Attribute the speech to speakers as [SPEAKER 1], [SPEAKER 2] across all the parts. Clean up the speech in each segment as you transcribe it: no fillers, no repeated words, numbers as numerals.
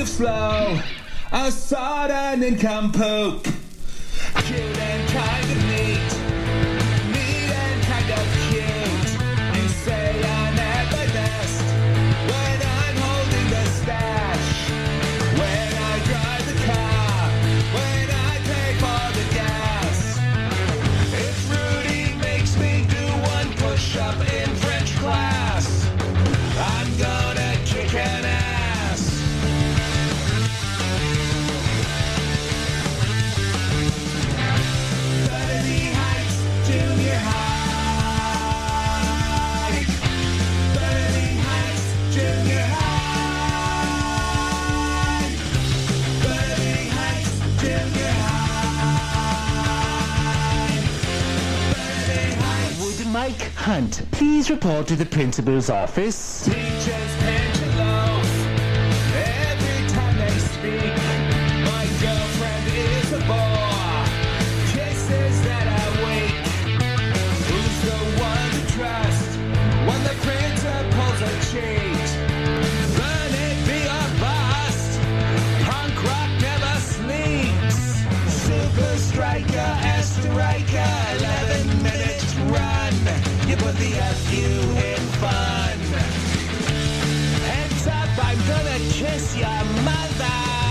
[SPEAKER 1] the flow, a sodden nincompoop. Cute and kind of neat and kind of cute. You say I'm at my best when I'm holding the stash, when I drive the car, when I pay for the gas. If Rudy makes me do one push-up in French class, I'm gonna kick an ass. Burnaby Heights Junior High. Burnaby Heights Junior High. Burnaby Heights Junior High. Burnaby Heights.
[SPEAKER 2] Would Mike Hunt please report to the principal's office?
[SPEAKER 1] Teachers pension loaf. Every time they speak, my girlfriend is a bore. Kisses that I wait. Who's the one to trust when the principal's a cheat? Burn it, be a bust. Punk rock never sleeps. Super striker, Esterika, 11 minutes run. You put the FU in fun. Heads up, I'm gonna kiss your mother.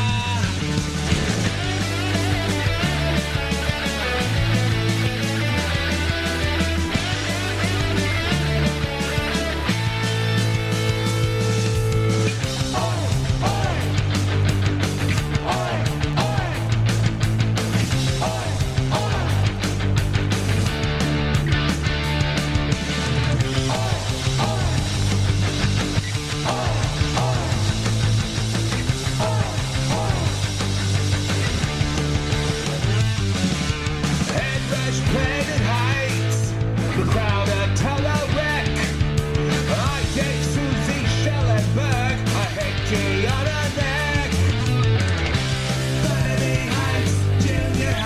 [SPEAKER 1] Headrush Planet Heights, the crowd at Telereck. I take Susie Schellenberg, a hickey on her neck. Burnaby Heights Junior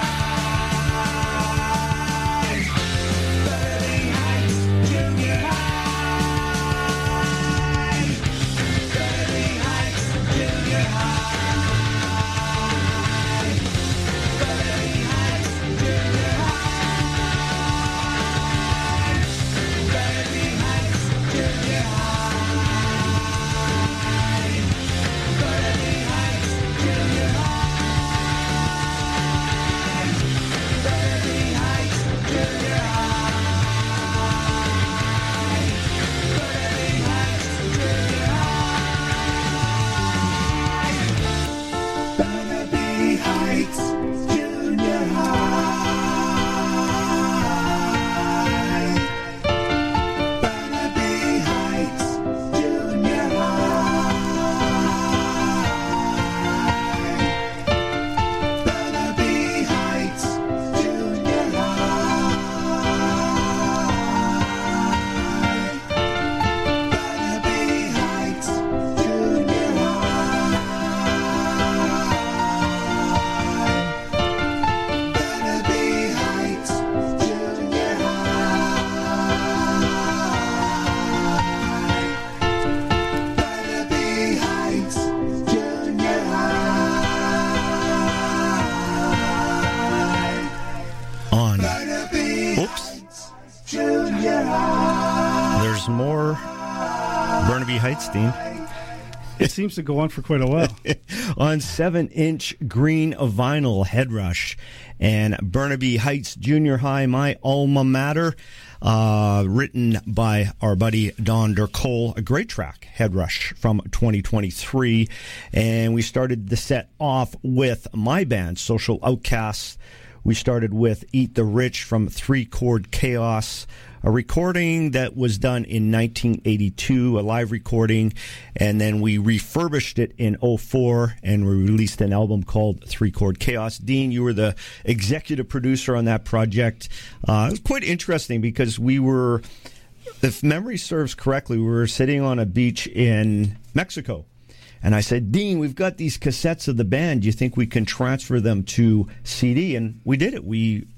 [SPEAKER 1] High. Burnaby Heights Junior High. Burnaby Heights Junior High. Burnaby Heights Junior High. Burnaby Heights Junior High. Burnaby Heights Junior High. Burnaby Heights Junior High. Burnaby Heights Junior High. Burnaby Heights Junior High. Burnaby Heights Junior High. Burnaby Heights Junior High. Burnaby Heights Junior
[SPEAKER 3] There's more Burnaby Heights, Dean.
[SPEAKER 4] It seems to go on for quite a while.
[SPEAKER 3] On 7-inch green vinyl, Headrush and Burnaby Heights Junior High, my alma mater, written by our buddy Don Dercole. A great track, Headrush, from 2023. And we started the set off with my band, Social Outcasts. We started with Eat the Rich from 3 Chord Chaos, a recording that was done in 1982, a live recording, and then we refurbished it in 2004, and we released an album called 3 Chord Chaos. Dean, you were the executive producer on that project. It was quite interesting because we were, if memory serves correctly, we were sitting on a beach in Mexico. And I said, Dean, we've got these cassettes of the band. Do you think we can transfer them to CD? And we did it. We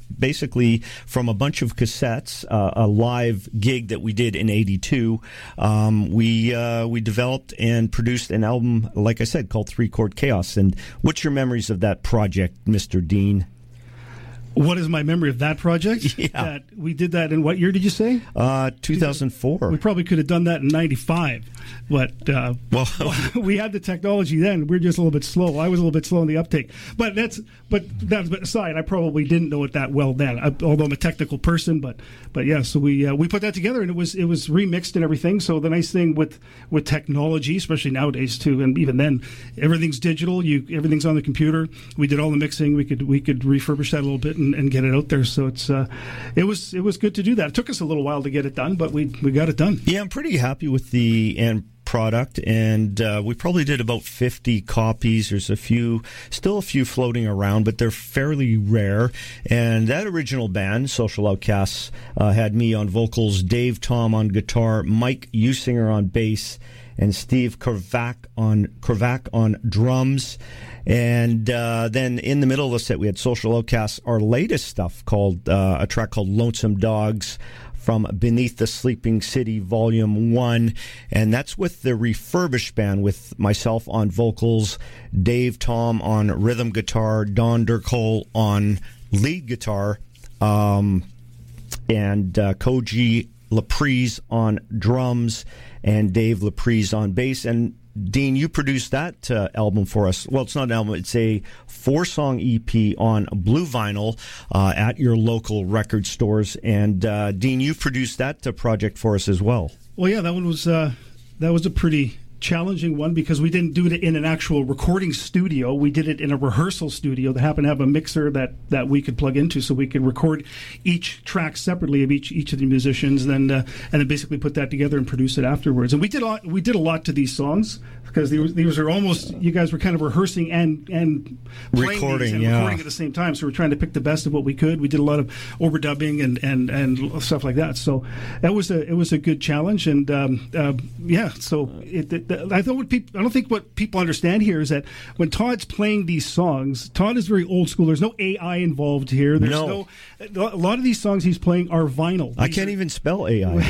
[SPEAKER 3] basically from a bunch of cassettes, a live gig that we did in '82. We developed and produced an album, like I said, called Three Chord Chaos. And what's your memories of that project, Mr. Dean?
[SPEAKER 4] What is my memory of that project?
[SPEAKER 3] Yeah.
[SPEAKER 4] That we did that in what year did you say?
[SPEAKER 3] 2004.
[SPEAKER 4] We probably could have done that in 95. But
[SPEAKER 3] Well,
[SPEAKER 4] we had the technology then. We were just a little bit slow. I was a little bit slow in the uptake. But that's aside. I probably didn't know it that well then, although I'm a technical person. But yeah, so we put that together, and it was remixed and everything. So the nice thing with technology, especially nowadays too, and even then, everything's digital. Everything's on the computer. We did all the mixing. We could refurbish that a little bit and get it out there. So it was good to do that. It took us a little while to get it done, but we got it done.
[SPEAKER 3] yeah, I'm pretty happy with the end product, and we probably did about 50 copies. There's still a few floating around, but they're fairly rare. And that original band, Social Outcasts, had me on vocals, Dave Tom on guitar, Mike Usinger on bass, and Steve Kravac on drums. And then in the middle of the set, we had Social Outcasts, our latest stuff, called a track called Lonesome Dogs, from Beneath the Sleeping City Volume 1, and that's with the refurbished band, with myself on vocals, Dave Tom on rhythm guitar, Don Durkole on lead guitar, and Koji Laprise on drums, and Dave Laprise on bass. And Dean, you produced that album for us. Well, it's not an album, it's a 4-song EP on blue vinyl at your local record stores. And Dean, you produced that project for us as well.
[SPEAKER 4] Well, yeah, that one was a pretty challenging one because we didn't do it in an actual recording studio. We did it in a rehearsal studio that happened to have a mixer that we could plug into, so we could record each track separately of each of the musicians, and then basically put that together and produce it afterwards. And we did a lot to these songs because these are almost, you guys were kind of rehearsing and playing
[SPEAKER 3] recording,
[SPEAKER 4] these and recording at the same time. So we're trying to pick the best of what we could. We did a lot of overdubbing and stuff like that. So it was a good challenge, and so I don't think what people understand here is that when Todd's playing these songs, Todd is very old school. There's no AI involved here. There's a lot of these songs he's playing are vinyl.
[SPEAKER 3] I can't even spell AI.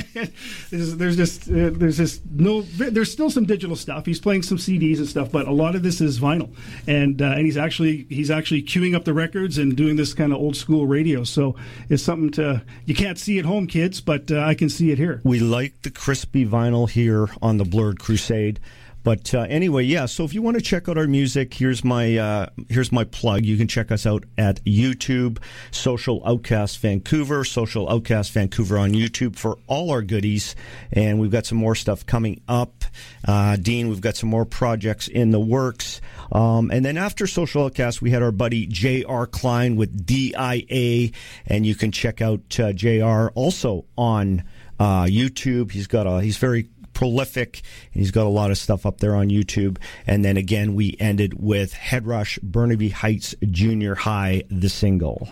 [SPEAKER 4] There's still some digital stuff. He's playing some CDs and stuff, but a lot of this is vinyl, and he's actually queuing up the records and doing this kind of old school radio. So it's something you can't see at home, kids, but I can see it here.
[SPEAKER 3] We like the crispy vinyl here on the Blurred Crusade. But anyway, yeah, so if you want to check out our music, here's my plug. You can check us out at YouTube, Social Outcast Vancouver, Social Outcast Vancouver on YouTube for all our goodies. And we've got some more stuff coming up. Dean, we've got some more projects in the works. And then after Social Outcast, we had our buddy J.R. Klein with DIA, and you can check out J.R. also on YouTube. He's very prolific, and he's got a lot of stuff up there on YouTube. And then again, we ended with Headrush, Burnaby Heights Junior High, the single.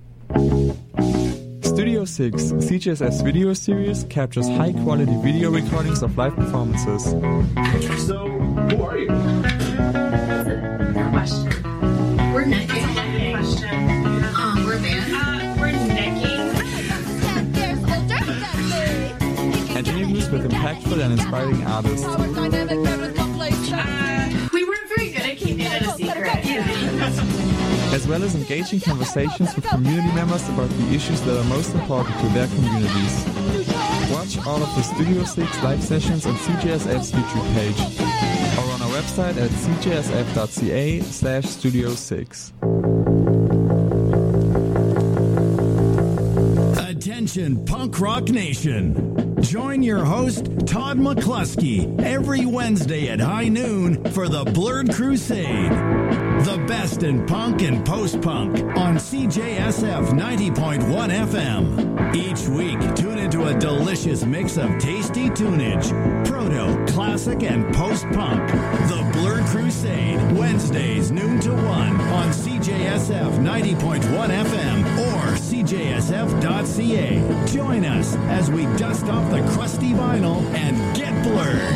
[SPEAKER 5] Studio 6, CJSF's video series, captures high-quality video recordings of live performances.
[SPEAKER 1] So, who are you?
[SPEAKER 6] Question. We're necking. Question. We're a band. We're necking.
[SPEAKER 5] And interviews with impactful and inspiring artists.
[SPEAKER 6] We weren't very good at keeping it a secret.
[SPEAKER 5] As well as engaging conversations with community members about the issues that are most important to their communities. Watch all of the Studio 6 live sessions on CJSF's YouTube page or on our website at cjsf.ca/studio6.
[SPEAKER 7] Attention, Punk Rock Nation. Join your host, Todd McCluskey, every Wednesday at high noon for the Blurred Crusade. The best in punk and post-punk on CJSF 90.1 FM. Each week, tune into a delicious mix of tasty tunage, proto, classic, and post-punk. The Blurred Crusade, Wednesdays noon to 1 on CJSF 90.1 FM or CJSF.ca. Join us as we dust off the crusty vinyl and get blurred.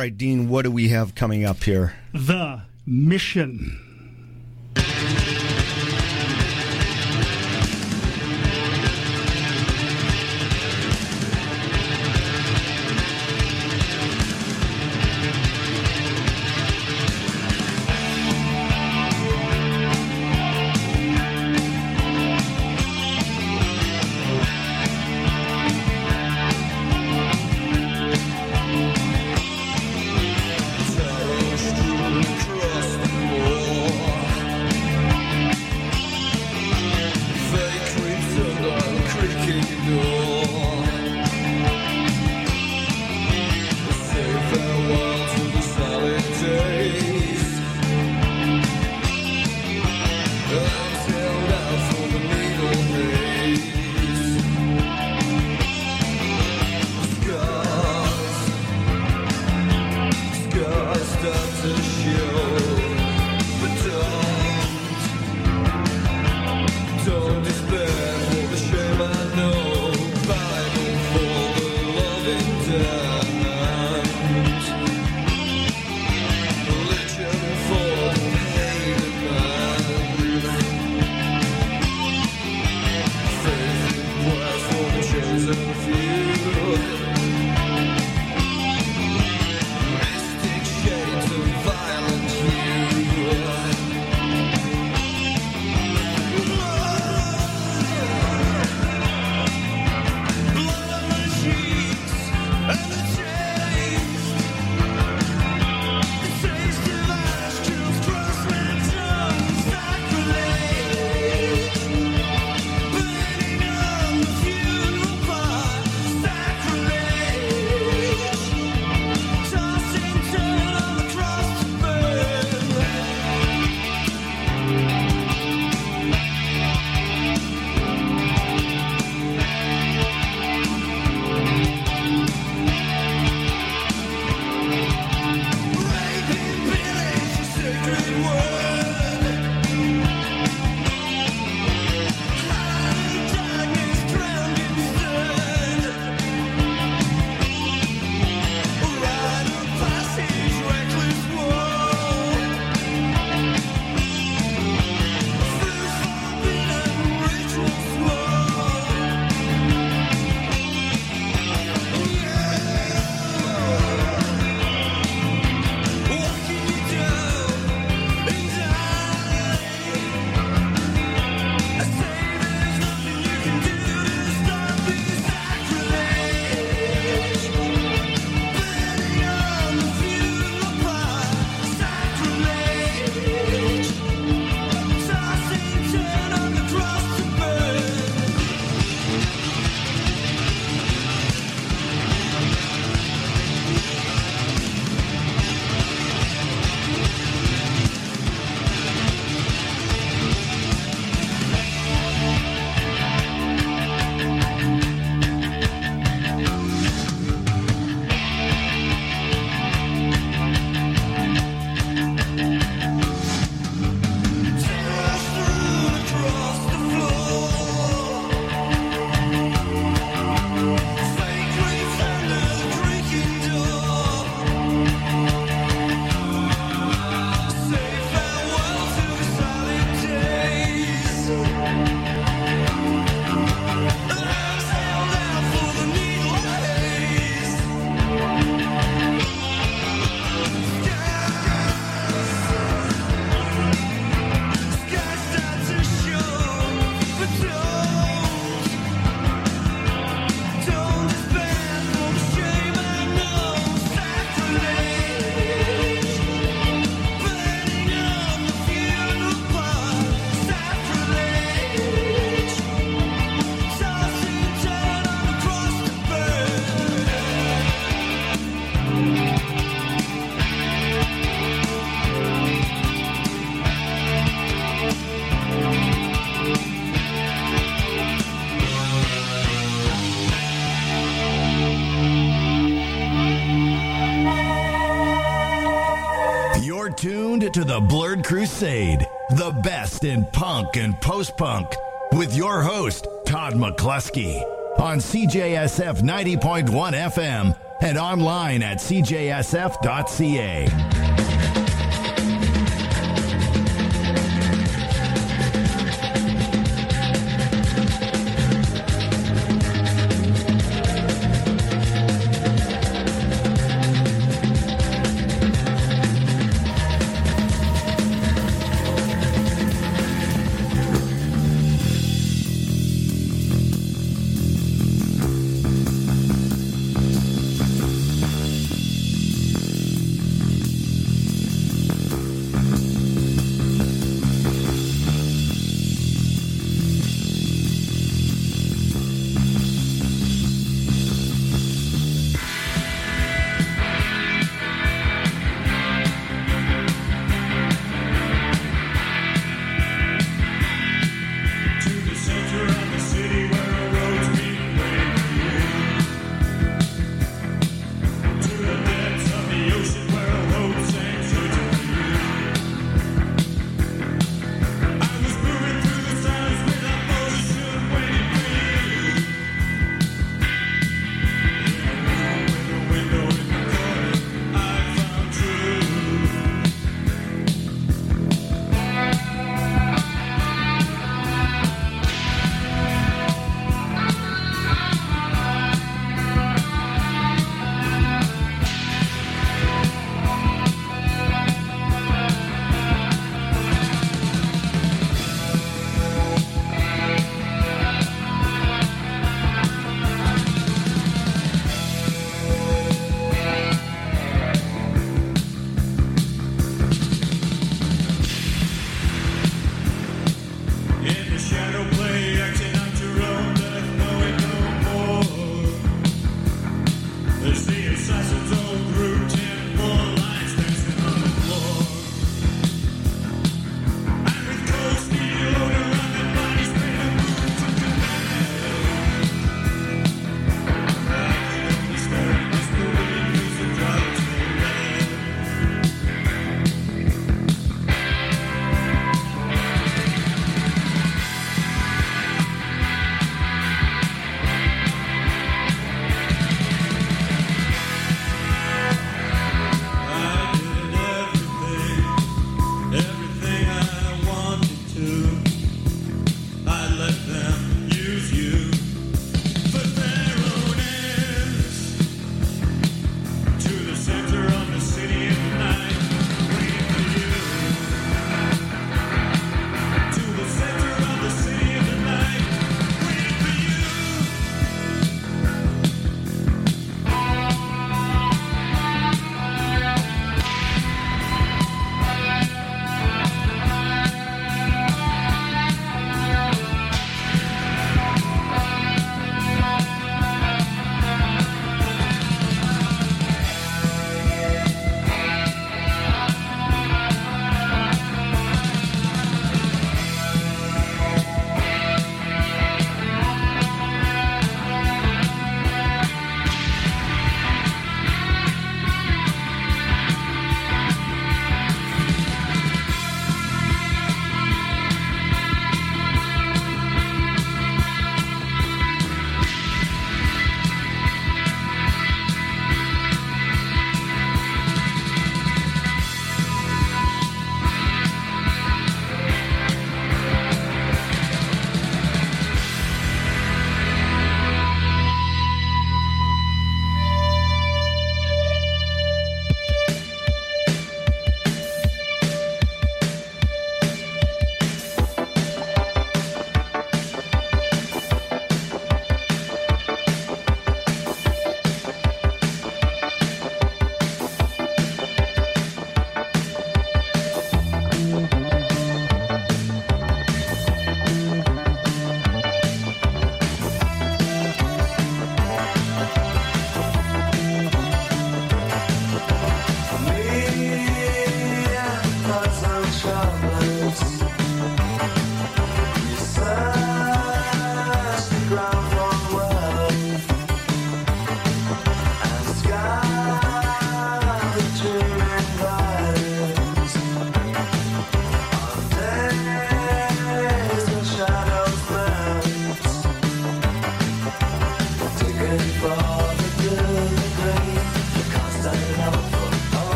[SPEAKER 3] right, Dean, what do we have coming up here?
[SPEAKER 4] The Mission.
[SPEAKER 7] tuned to the Blurred Crusade, the best in punk and post-punk, with your host, Todd McCluskey. on CJSF 90.1 FM and online at cjsf.ca.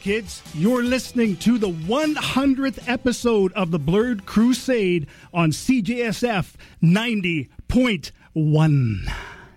[SPEAKER 4] kids. You're listening to the 100th episode of the Blurred Crusade on CJSF 90.1.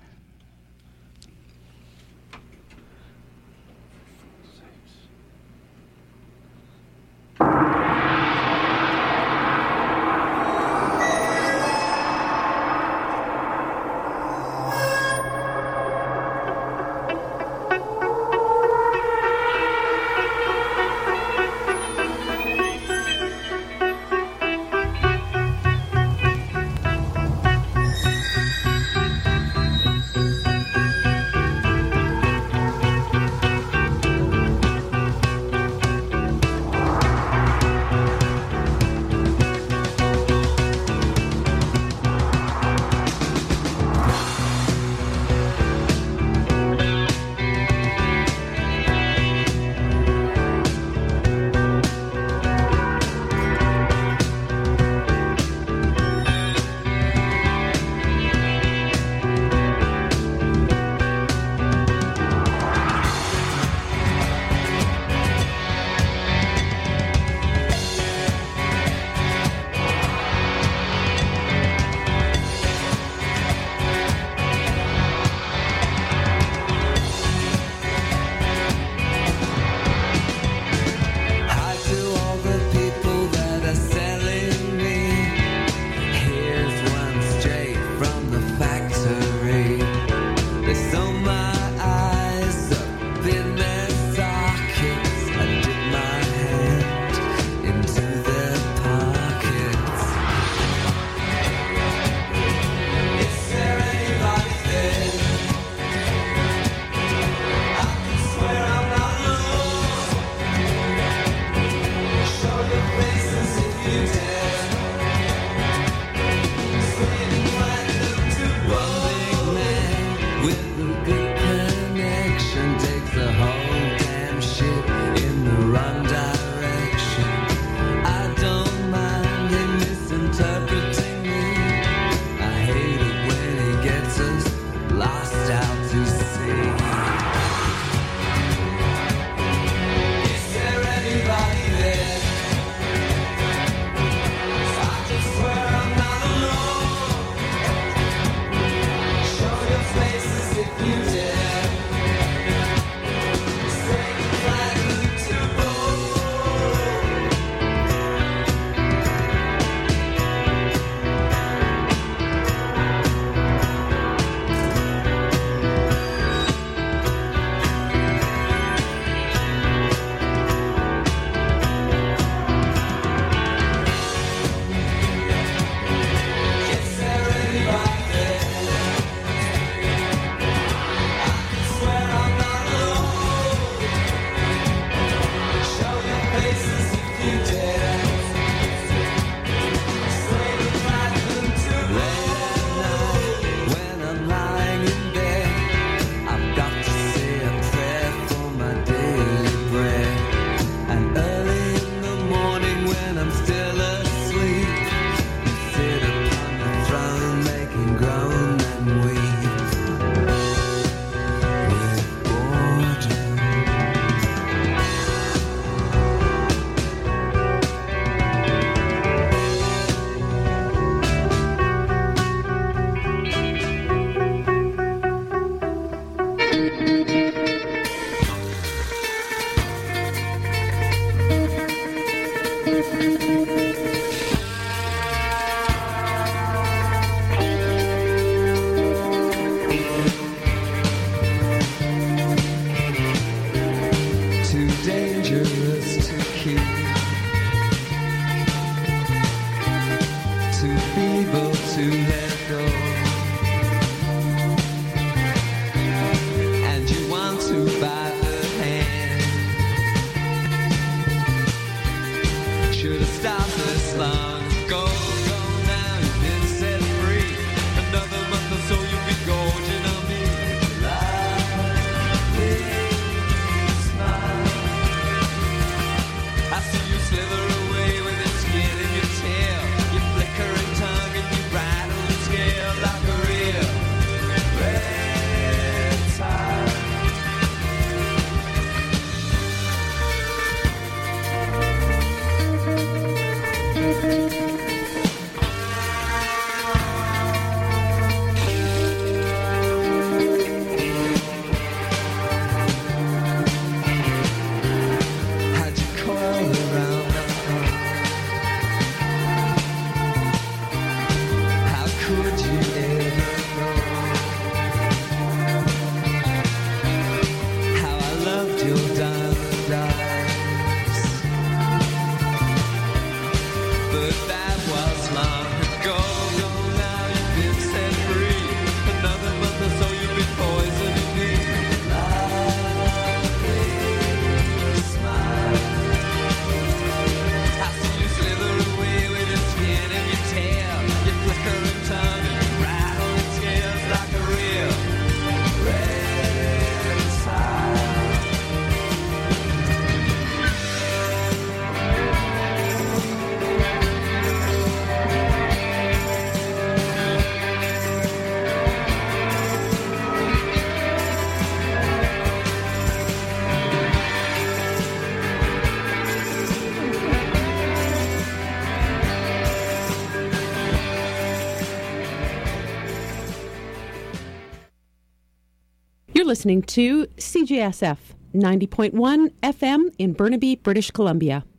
[SPEAKER 1] to let go. And you
[SPEAKER 8] listening to CJSF 90.1 FM in Burnaby, British Columbia.